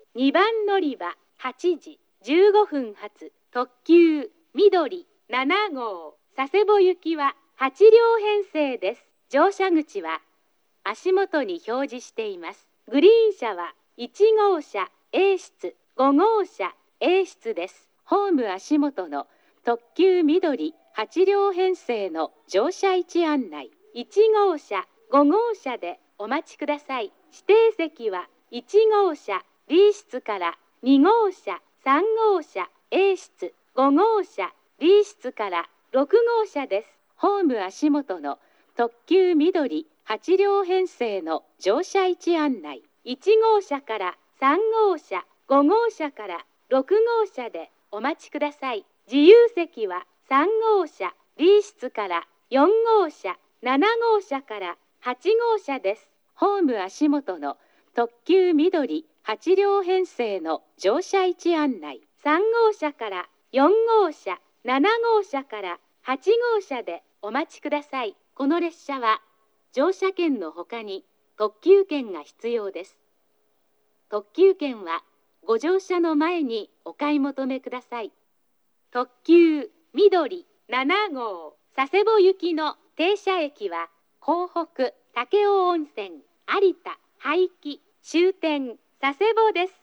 2番乗り場8時15分発特急緑7号佐世保行きは8両編成です。乗車口は足元に表示しています。グリーン車は1号車 A 室、5号車 A 室です。ホーム足元の特急緑8両編成の乗車位置案内。1号車、5号車でお待ちください。指定席は1号車 B 室から2号車、3号車 A 室、5号車 B 室から6号車です。ホーム足元の特急緑8両編成の乗車位置案内。1号車から3号車、5号車から6号車でお待ちください。自由席は3号車 B 室から4号車、7号車から8号車です。ホーム足元の特急緑8両編成の乗車位置案内。3号車から4号車、7号車から8号車でお待ちください。この列車は乗車券のほかに特急券が必要です。特急券はご乗車の前にお買い求めください。特急緑7号佐世保行きの停車駅は港北、武雄温泉、有田、羽生、終点、佐世保です。